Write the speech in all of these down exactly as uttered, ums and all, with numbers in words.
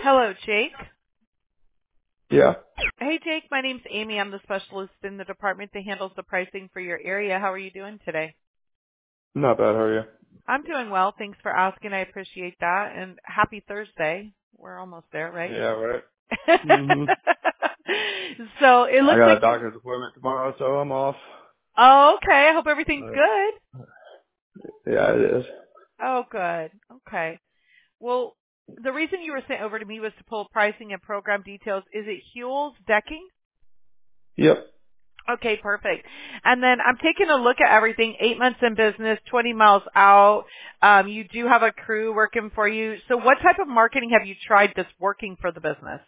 Hello, Jake. Yeah, Hey, Jake. My name's Amy. I'm the specialist in the department that handles the pricing for your area. How are you doing today? not bad. How are you? I'm doing well. Thanks for asking. I appreciate that. And happy Thursday. We're almost there, right? Yeah, right. Mhm. So it I looks got like a you're. doctor's appointment tomorrow, so I'm off. Oh, okay. I hope everything's Uh, good. yeah, it is. Oh, good. Okay. Well, the reason you were sent over to me was to pull pricing and program details. Is it Huel's Decking? Yep. Okay, perfect. And then I'm taking a look at everything. Eight months in business, twenty miles out. Um, you do have a crew working for you. So what type of marketing have you tried that's working for the business?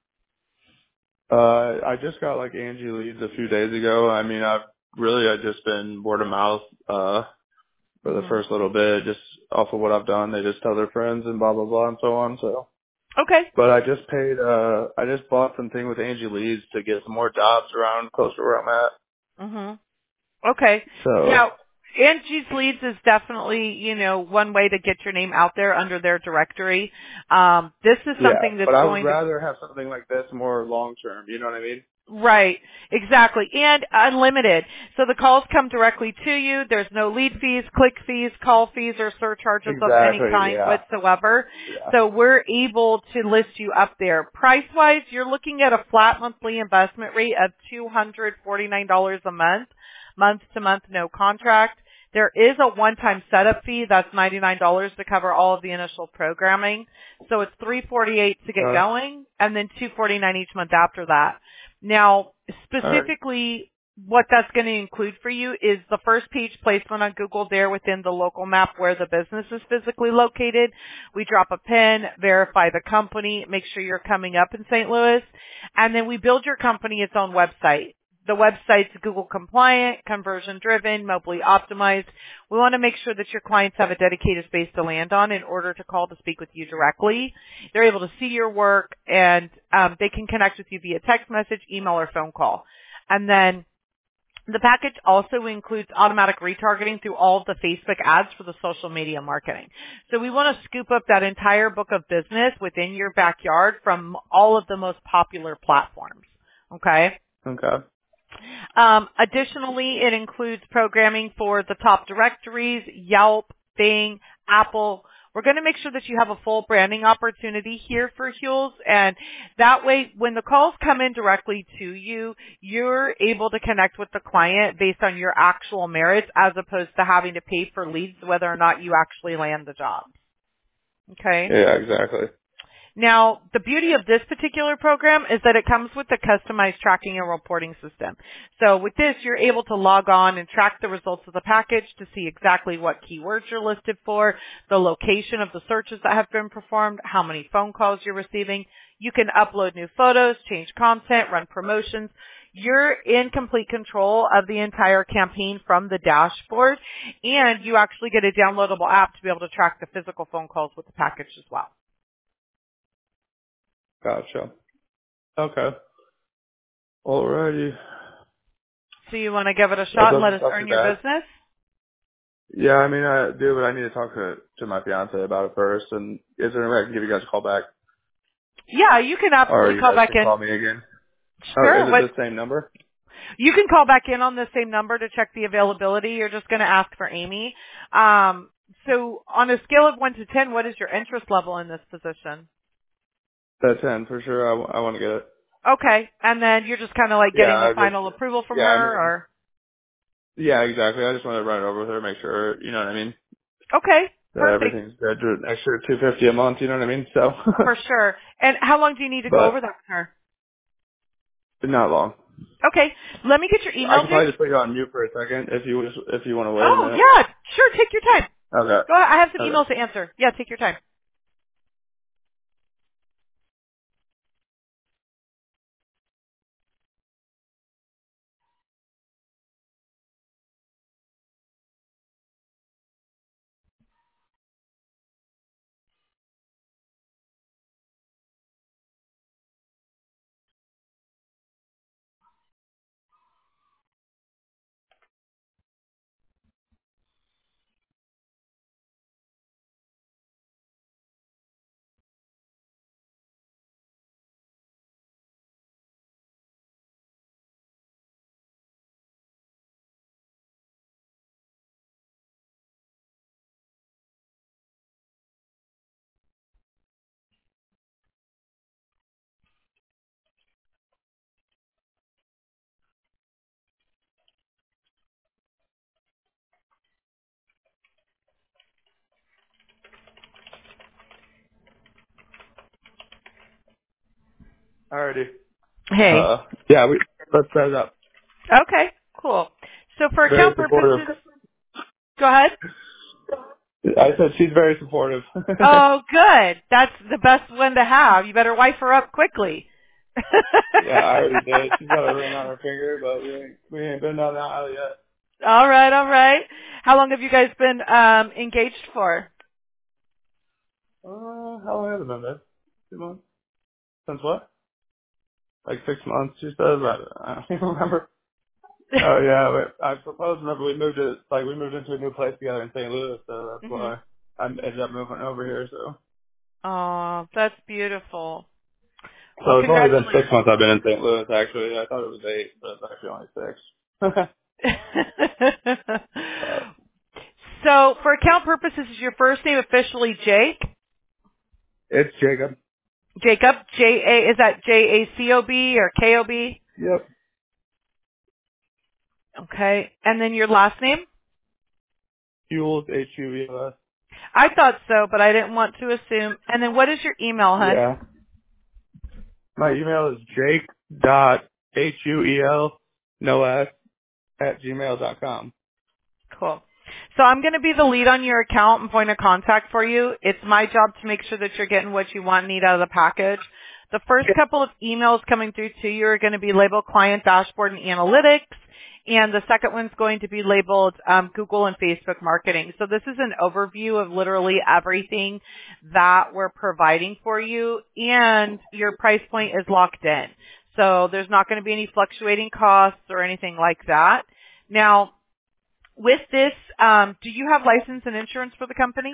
Uh, I just got like Angie leads a few days ago. I mean, I've really I've just been word of mouth uh for the hmm first little bit, just off of what I've done. They just tell their friends and blah blah blah and so on. So, Okay. but I just paid. uh I just bought something with Angie leads to get some more jobs around close to where I'm at. hmm Okay. So Now, Angie's Leads is definitely, you know, one way to get your name out there under their directory. Um, this is yeah, something that's but I would going to rather have something like this more long term. You know what I mean? Right, exactly. And unlimited. So the calls come directly to you. There's no lead fees, click fees, call fees, or surcharges of any Exactly. kind Yeah. whatsoever. Yeah. So we're able to list you up there. Price-wise, you're looking at a flat monthly investment rate of two hundred forty-nine dollars a month, month to month, no contract. There is a one-time setup fee. That's ninety-nine dollars to cover all of the initial programming. So it's three hundred forty-eight dollars to get Uh, going, and then two hundred forty-nine dollars each month after that. Now, all right. specifically, what that's going to include for you is the first page placement on Google there within the local map where the business is physically located. We drop a pin, verify the company, make sure you're coming up in Saint Louis, and then we build your company its own website. The website's Google compliant, conversion driven, mobily optimized. We want to make sure that your clients have a dedicated space to land on in order to call to speak with you directly. They're able to see your work and um, they can connect with you via text message, email, or phone call. And then the package also includes automatic retargeting through all of the Facebook ads for the social media marketing. So we want to scoop up that entire book of business within your backyard from all of the most popular platforms. Okay? Okay. Um, additionally, it includes programming for the top directories, Yelp, Bing, Apple. We're going to make sure that you have a full branding opportunity here for Huel's, and that way, when the calls come in directly to you, you're able to connect with the client based on your actual merits as opposed to having to pay for leads whether or not you actually land the job. Okay? Yeah, exactly. Now, the beauty of this particular program is that it comes with a customized tracking and reporting system. So with this, you're able to log on and track the results of the package to see exactly what keywords you're listed for, the location of the searches that have been performed, how many phone calls you're receiving. You can upload new photos, change content, run promotions. You're in complete control of the entire campaign from the dashboard, and you actually get a downloadable app to be able to track the physical phone calls with the package as well. Gotcha. Okay. Alrighty. So you want to give it a That shot and let doesn't us sound too earn your bad. business? Yeah, I mean, I do, but I need to talk to to my fiance about it first. And is there any way I can give you guys a call back, Yeah, you can or absolutely you call guys back can in. call me again? Oh, is Sure. it What the same number? you can call back in on the same number to check the availability. You're just going to ask for Amy. Um, so on a scale of one to ten, what is your interest level in this position? That's ten for sure. I, w- I want to get it. Okay, and then you're just kind of like Yeah, getting the I just. final approval from Yeah, I her, mean. or Yeah, exactly. I just want to run it over with her, make sure. You know what I mean? okay, That perfect, everything's good. Do an extra two fifty a month. You know what I mean? So. for sure. And how long do you need to go over but that with her? not long. Okay, let me get your I email, can Jake. probably just put you on mute for a second if you if you want to wait a Oh minute. yeah, sure. Take your time. Okay. Go ahead. I have some Okay. emails to answer. Yeah, take your time. Alrighty. Hey. Uh, yeah, we let's set it up. Okay, cool. So for Very account supportive. purposes, go ahead. I said she's very supportive. Oh, good. That's the best one to have. You better wife her up quickly. Yeah, I already did. She's got a ring on her finger, but we ain't we ain't been down that aisle yet. All right, all right. How long have you guys been um engaged for? Uh, how long has it been, babe? Two months? Since what? Like six months, she says. I, I don't even remember. Oh yeah, but I proposed. Remember, we moved to like we moved into a new place together in Saint Louis, so that's Mhm. why I ended up moving over here. So, Oh, that's beautiful. Well, so it's only been congratulations. six months I've been in Saint Louis. Actually, I thought it was eight, but it's actually only six. uh, So, for account purposes, is your first name officially Jake? it's Jacob. Jacob? J A is that J A C O B or K O B? Yep. Okay. And then your last name? Fuels H U E L S. I thought so, but I didn't want to assume. And then what is your email, hon? Yeah. My email is Jake dot H U E L no S at gmail dot com. Cool. So I'm going to be the lead on your account and point of contact for you. It's my job to make sure that you're getting what you want and need out of the package. The first couple of emails coming through to you are going to be labeled Client Dashboard and Analytics, and the second one's going to be labeled um, Google and Facebook Marketing. So this is an overview of literally everything that we're providing for you, and your price point is locked in. So there's not going to be any fluctuating costs or anything like that. Now, with this, um, do you have license and insurance for the company?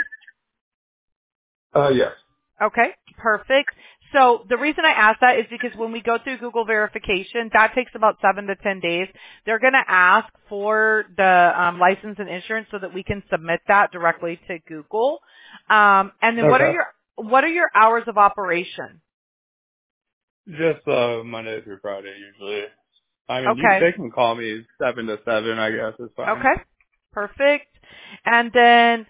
Uh, yes. Okay, perfect. So the reason I ask that is because when we go through Google verification, that takes about seven to ten days. They're going to ask for the um, license and insurance so that we can submit that directly to Google. Um, and then what are Okay. your what are your hours of operation? Just uh Monday through Friday usually. I mean, you Okay. they can call me seven to seven. I guess is fine. Okay. Perfect. And then,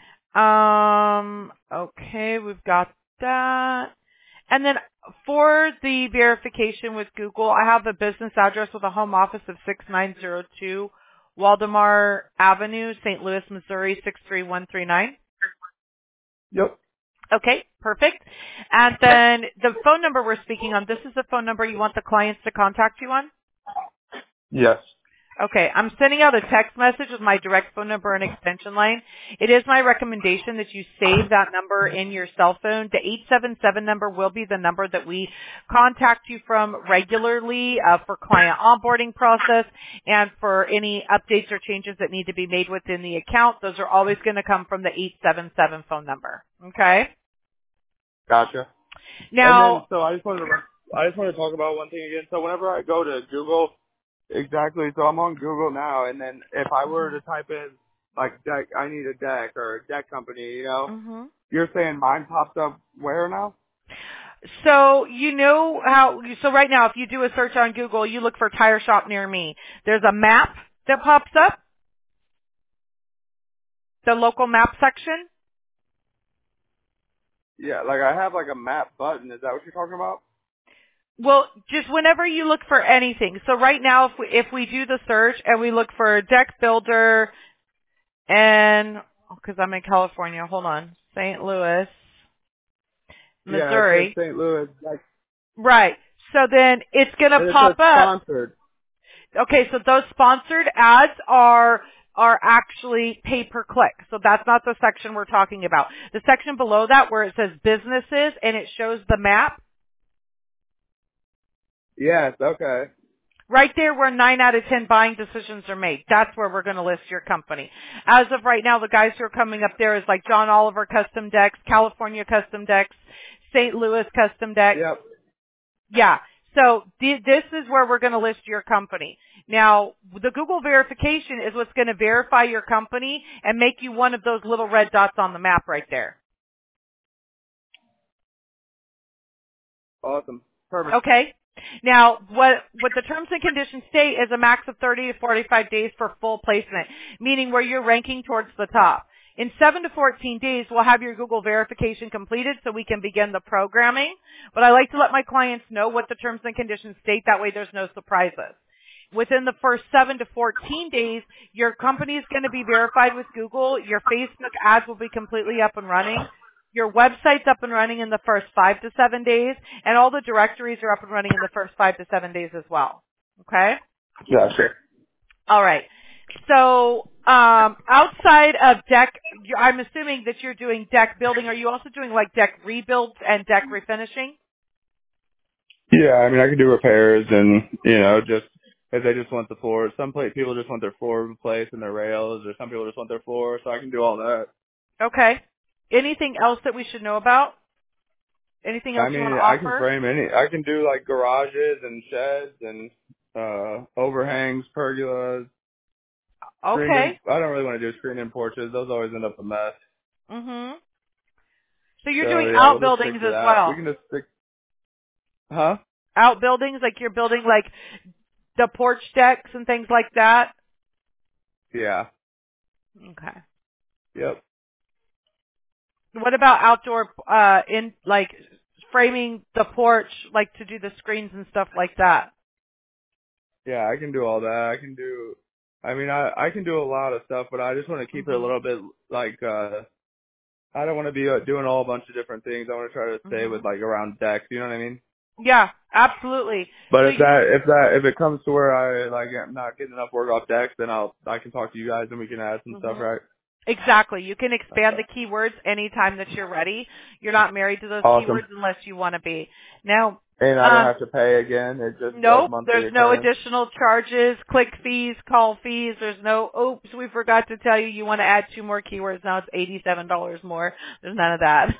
um, okay, we've got that. And then for the verification with Google, I have a business address with a home office of six nine zero two Waldemar Avenue, Saint Louis, Missouri, six three one three nine. Yep. Okay, perfect. And then the phone number we're speaking on, this is the phone number you want the clients to contact you on? Yes. Okay, I'm sending out a text message with my direct phone number and extension line. It is my recommendation that you save that number in your cell phone. The eight seven seven number will be the number that we contact you from regularly uh, for client onboarding process and for any updates or changes that need to be made within the account. Those are always going to come from the eight seven seven phone number. Okay? Gotcha. And then, Now, so I just wanted to, I just want to talk about one thing again. So whenever I go to Google, exactly. So I'm on Google now, and then if I were to type in like deck, I need a deck or a deck company, you know, mhm. you're saying mine pops up where now? So you know how, so right now if you do a search on Google, you look for tire shop near me. There's a map that pops up, the local map section. Yeah, like I have like a map button. Is that what you're talking about? Well, just whenever you look for anything. So right now if we, if we do the search and we look for deck builder and, because I'm in California, hold on, Saint Louis, Yeah, it says Missouri. Saint Louis. Like Right. So then it's going to and it says pop up. sponsored. Okay, so those sponsored ads are are actually pay per click. So that's not the section we're talking about. The section below that where it says businesses and it shows the map, Yes. Okay. right there where nine out of ten buying decisions are made. That's where we're going to list your company. As of right now, the guys who are coming up there is like John Oliver Custom Decks, California Custom Decks, Saint Louis Custom Decks. Yep. Yeah. So th- this is where we're going to list your company. Now, the Google verification is what's going to verify your company and make you one of those little red dots on the map right there. Awesome. Perfect. Okay? Now, what, what the terms and conditions state is a max of thirty to forty-five days for full placement, meaning where you're ranking towards the top. In seven to fourteen days, we'll have your Google verification completed so we can begin the programming. But I like to let my clients know what the terms and conditions state. That way there's no surprises. Within the first seven to fourteen days, your company is going to be verified with Google. Your Facebook ads will be completely up and running. Your website's up and running in the first five to seven days, and all the directories are up and running in the first five to seven days as well. Okay? Yeah, sure. All right. So um, outside of deck, you- I'm assuming that you're doing deck building. Are you also doing like deck rebuilds and deck refinishing? Yeah, I mean, I can do repairs and, you know, just if they just want the floor. Some pla- people just want their floor replaced and their rails, or some people just want their floor, so I can do all that. Okay. Anything else that we should know about? Anything I else you want mean, to I can offer? frame any. I can do like garages and sheds and uh overhangs, pergolas, screened in. Okay. I don't really want to do screened in porches. Those always end up a mess. Mhm. So you're So doing yeah, we'll just outbuildings stick to as that. We well. can just stick. Huh? Outbuildings, like you're building like the porch decks and things like that. Yeah. Okay. Yep. What about outdoor, uh, in like framing the porch, like to do the screens and stuff like that? Yeah, I can do all that. I can do. I mean, I I can do a lot of stuff, but I just want to keep it a Mhm. little bit like. uh I don't want to be uh, doing all a bunch of different things. I want to try to stay with Mhm. like around decks. You know what I mean? Yeah, absolutely. But So if you, that if that if it comes to where I like am not getting enough work off decks, then I'll I can talk to you guys and we can add some stuff, mhm. right? Exactly. You can expand Okay. the keywords anytime that you're ready. You're not married to those Awesome. keywords unless you want to be. Now, And I don't um, have to pay again. It's just a nope, monthly there's no occurrence. additional charges, click fees, call fees. There's no, oops, we forgot to tell you you want to add two more keywords. Now it's eighty-seven dollars more. There's none of that.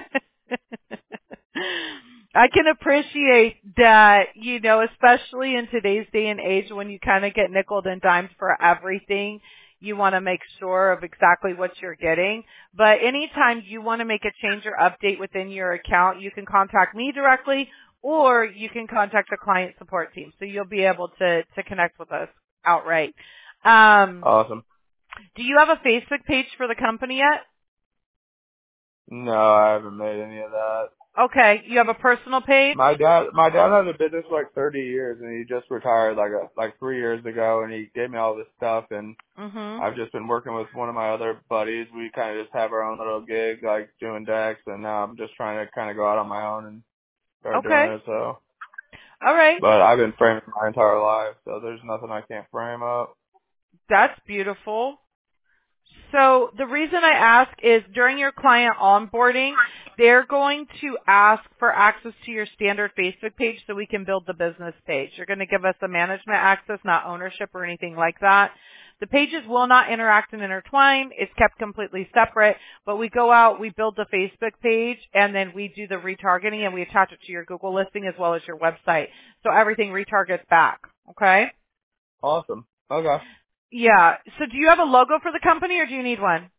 I can appreciate that, you know, especially in today's day and age when you kind of get nickeled and dimed for everything. You want to make sure of exactly what you're getting. But anytime you want to make a change or update within your account, you can contact me directly or you can contact the client support team. So you'll be able to, to connect with us outright. Um, Awesome. do you have a Facebook page for the company yet? No, I haven't made any of that. Okay. You have a personal page? My dad, my dad had a business for like thirty years, and he just retired like a, like three years ago, and he gave me all this stuff, and Mm-hmm. I've just been working with one of my other buddies. We kind of just have our own little gig, like doing decks, and now I'm just trying to kind of go out on my own and start doing Okay. it. So, All right. but I've been framing my entire life, so there's nothing I can't frame up. That's beautiful. So the reason I ask is during your client onboarding, they're going to ask for access to your standard Facebook page so we can build the business page. You're going to give us the management access, not ownership or anything like that. The pages will not interact and intertwine. It's kept completely separate, but we go out, we build the Facebook page, and then we do the retargeting and we attach it to your Google listing as well as your website. So everything retargets back. Okay? Awesome. Okay. Yeah. So do you have a logo for the company or do you need one?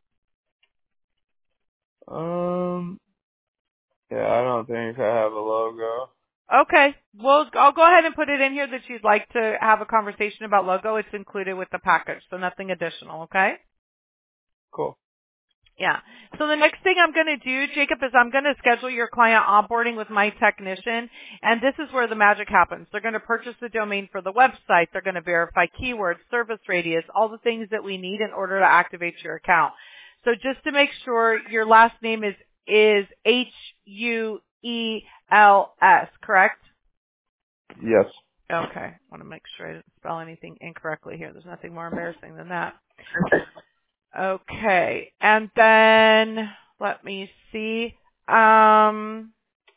Um. Yeah, I don't think I have a logo. Okay. Well, I'll go ahead and put it in here that you'd like to have a conversation about logo. It's included with the package, so nothing additional, okay? Cool. Yeah. So the next thing I'm going to do, Jacob, is I'm going to schedule your client onboarding with my technician, and this is where the magic happens. They're going to purchase the domain for the website. They're going to verify keywords, service radius, all the things that we need in order to activate your account. So just to make sure, your last name is is H U E L S, correct? Yes. Okay. I want to make sure I didn't spell anything incorrectly here. There's nothing more embarrassing than that. Okay. And then let me see. Um,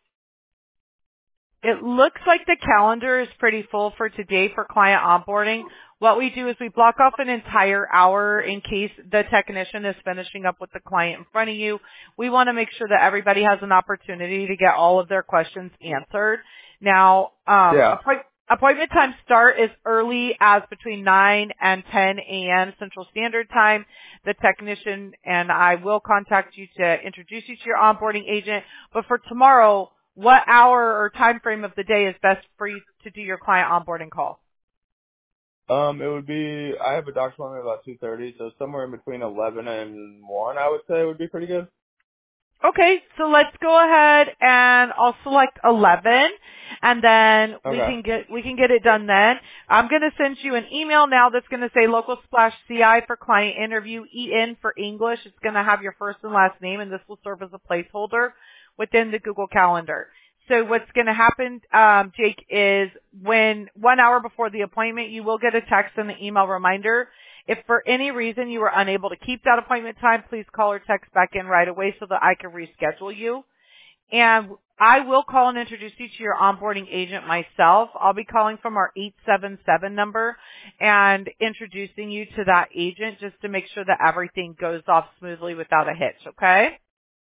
it looks like the calendar is pretty full for today for client onboarding. What we do is we block off an entire hour in case the technician is finishing up with the client in front of you. We want to make sure that everybody has an opportunity to get all of their questions answered. Now, um, Yeah. appoint- appointment time start is early as between nine and ten a.m. Central Standard Time. The technician and I will contact you to introduce you to your onboarding agent. But for tomorrow, what hour or time frame of the day is best for you to do your client onboarding call? Um, it would be, I have a doctor's appointment about two thirty, so somewhere in between eleven and one, I would say would be pretty good. Okay, so let's go ahead and I'll select eleven, and then we Okay. can get we can get it done then. I'm going to send you an email now that's going to say Local Splash C I for client interview, E N for English. It's going to have your first and last name, and this will serve as a placeholder within the Google Calendar. So what's going to happen, um, Jake, is when one hour before the appointment, you will get a text and an email reminder. If for any reason you were unable to keep that appointment time, please call or text back in right away so that I can reschedule you. And I will call and introduce you to your onboarding agent myself. I'll be calling from our eight seven seven number and introducing you to that agent just to make sure that everything goes off smoothly without a hitch, okay?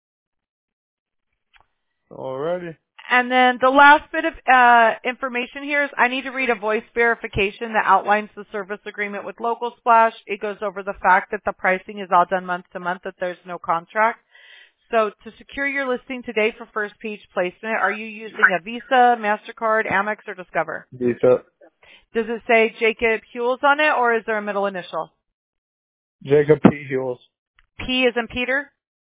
Alrighty. And then the last bit of uh, information here is I need to read a voice verification that outlines the service agreement with Local Splash. It goes over the fact that the pricing is all done month to month, that there's no contract. So to secure your listing today for first page placement, are you using a Visa, MasterCard, Amex, or Discover? Visa. Does it say Jacob Hewells on it, or is there a middle initial? Jacob P. Hewells. P as in Peter?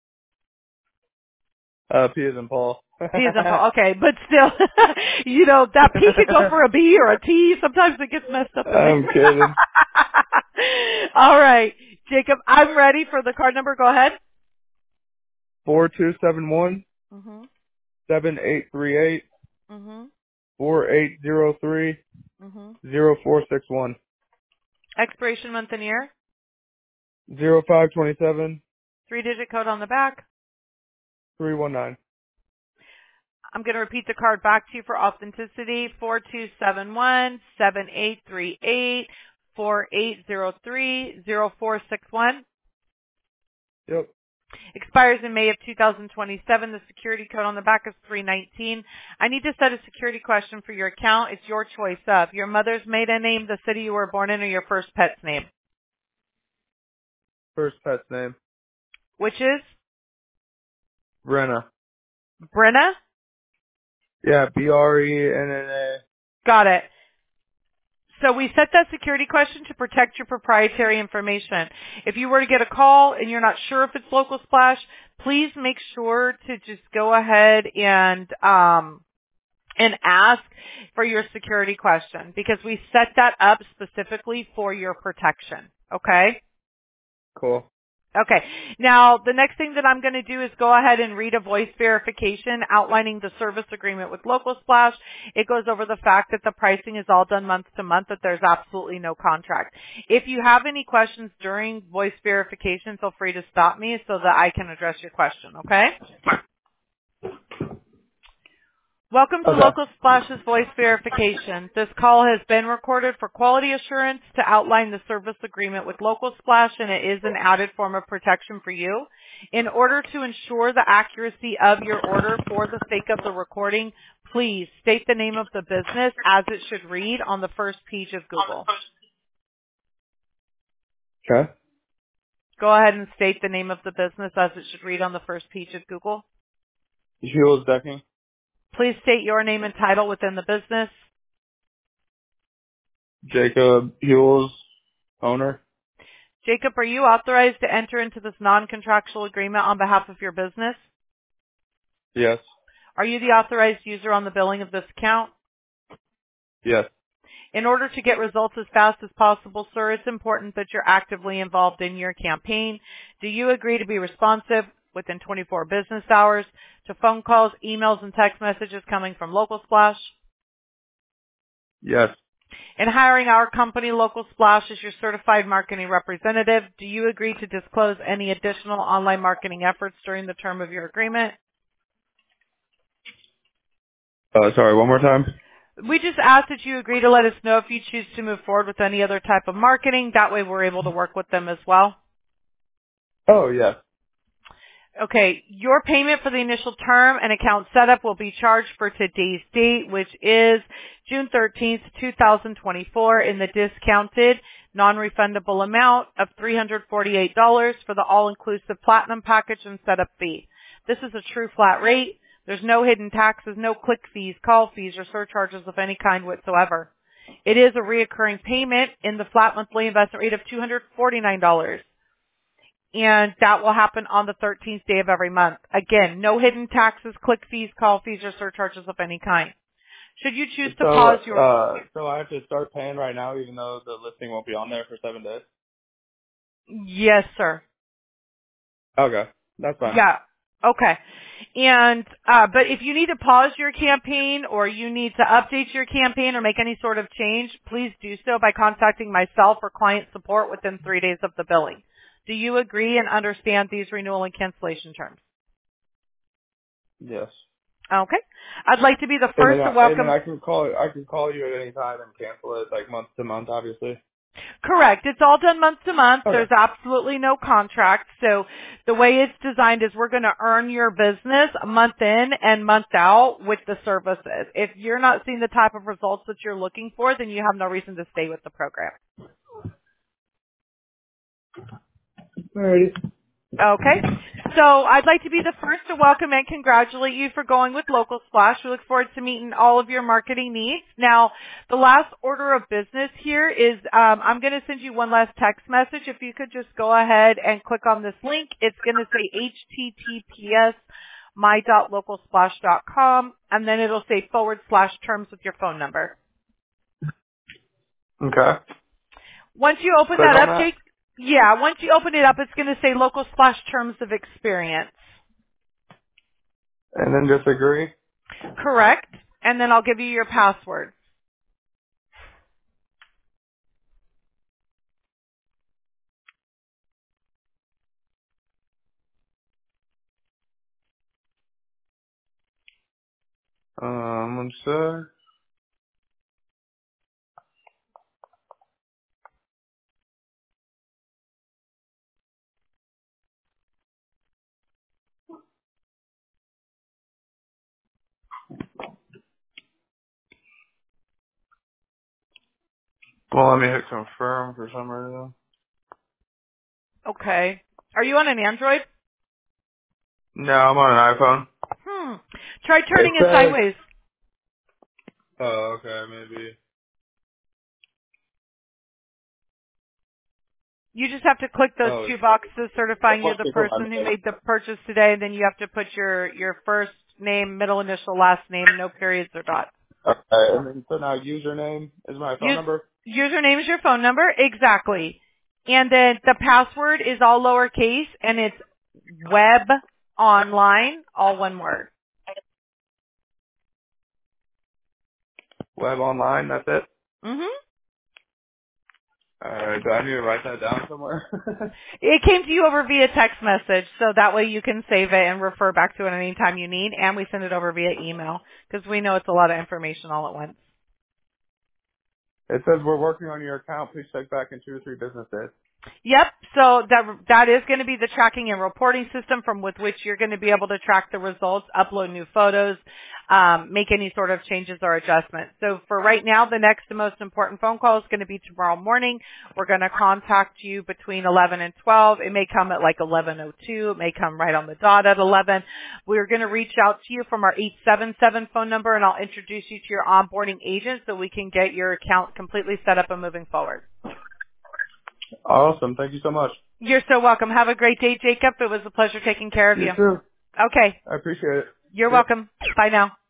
Uh, P as in Paul. P as in Paul. Okay, but still, you know, that P could go for a B or a T. Sometimes it gets messed up in I'm there. kidding. All right, Jacob, I'm ready for the card number. Go ahead. Four two seven one Mhm. seven eight three eight Mhm. four eight zero three Mhm. zero four six one Expiration month and year. zero five twenty seven Three-digit code on the back. three one nine. I'm going to repeat the card back to you for authenticity. Four two seven one seven eight three eight four eight zero three zero four six one. Yep. Expires in May of two thousand twenty-seven. The security code on the back is three nineteen. I need to set a security question for your account. It's your choice of your mother's maiden name, the city you were born in, or your first pet's name. First pet's name. Which is? Brenna. Brenna? Yeah, B R E N N A. Got it. So we set that security question to protect your proprietary information. If you were to get a call and you're not sure if it's Local Splash, please make sure to just go ahead and um, and ask for your security question because we set that up specifically for your protection. Okay? Cool. Okay. Now, the next thing that I'm going to do is go ahead and read a voice verification outlining the service agreement with Local Splash. It goes over the fact that the pricing is all done month to month, that there's absolutely no contract. If you have any questions during voice verification, feel free to stop me so that I can address your question, okay? Welcome to Okay. Local Splash's voice verification. This call has been recorded for quality assurance to outline the service agreement with Local Splash, and it is an added form of protection for you. In order to ensure the accuracy of your order for the sake of the recording, please state the name of the business as it should read on the first page of Google. Okay. Go ahead and state the name of the business as it should read on the first page of Google. Hewells Decking. Please state your name and title within the business. Jacob Hewells, owner. Jacob, are you authorized to enter into this non-contractual agreement on behalf of your business? Yes. Are you the authorized user on the billing of this account? Yes. In order to get results as fast as possible, sir, it's important that you're actively involved in your campaign. Do you agree to be responsive within twenty-four business hours to phone calls, emails, and text messages coming from Local Splash? Yes. In hiring our company, Local Splash, as your certified marketing representative, do you agree to disclose any additional online marketing efforts during the term of your agreement? Uh, sorry, one more time. We just ask that you agree to let us know if you choose to move forward with any other type of marketing. That way we're able to work with them as well. Oh, yes. Okay, your payment for the initial term and account setup will be charged for today's date, which is June thirteenth, two thousand twenty-four, in the discounted non-refundable amount of three hundred forty-eight dollars for the all-inclusive platinum package and setup fee. This is a true flat rate. There's no hidden taxes, no click fees, call fees, or surcharges of any kind whatsoever. It is a reoccurring payment in the flat monthly investment rate of two hundred forty-nine dollars. And that will happen on the thirteenth day of every month. Again, no hidden taxes, click fees, call fees, or surcharges of any kind. Should you choose to So, pause your... uh, so I have to start paying right now, even though the listing won't be on there for seven days? Yes, sir. Okay. That's fine. Yeah. Okay. And, uh, but if you need to pause your campaign or you need to update your campaign or make any sort of change, please do so by contacting myself or client support within three days of the billing. Do you agree and understand these renewal and cancellation terms? Yes. Okay. I'd like to be the And first then, to I, and then welcome... I can call, I can call you at any time and cancel it, like month to month, obviously. Correct. It's all done month to month. Okay. There's absolutely no contract. So the way it's designed is we're going to earn your business month in and month out with the services. If you're not seeing the type of results that you're looking for, then you have no reason to stay with the program. Alrighty. Okay. So I'd like to be the first to welcome and congratulate you for going with Local Splash. We look forward to meeting all of your marketing needs. Now, the last order of business here is um, I'm going to send you one last text message. If you could just go ahead and click on this link, it's going to say H T T P S my dot local splash dot com, and then it'll say forward slash terms with your phone number. Okay. Once you open Click that on up, that. Jake, yeah, once you open it up, it's going to say Local Splash terms of experience. And then just agree. Correct. And then I'll give you your password. Um, one sec. Well, let me hit confirm for some reason. Okay. Are you on an Android? No, I'm on an iPhone. Hmm. Try It turning it says, sideways. oh, okay, maybe. You just have to click those Oh, two it's, boxes certifying you're what's the it called? person who made the purchase today, and then you have to put your, your first name, middle initial, last name, no periods or dots. Okay, and then so now username is my phone Use, number. username is your phone number. Exactly. And then the password is all lowercase, and it's web online, all one word. Web online, that's it. Mm-hmm. Alright, do I need to write that down somewhere? It came to you over via text message, so that way you can save it and refer back to it anytime you need, and we send it over via email, because we know it's a lot of information all at once. It says we're working on your account. Please check back in two or three business days. Yep, so that that is going to be the tracking and reporting system from with which you're going to be able to track the results, upload new photos, um, make any sort of changes or adjustments. So for right now, the next and most important phone call is going to be tomorrow morning. We're going to contact you between eleven and twelve. It may come at like eleven oh two. It may come right on the dot at eleven. We're going to reach out to you from our eight seven seven phone number, and I'll introduce you to your onboarding agent so we can get your account completely set up and moving forward. Awesome. Thank you so much. You're so welcome. Have a great day, Jacob. It was a pleasure taking care of You you. too. Okay. I appreciate it. You're Yep. welcome. Bye now.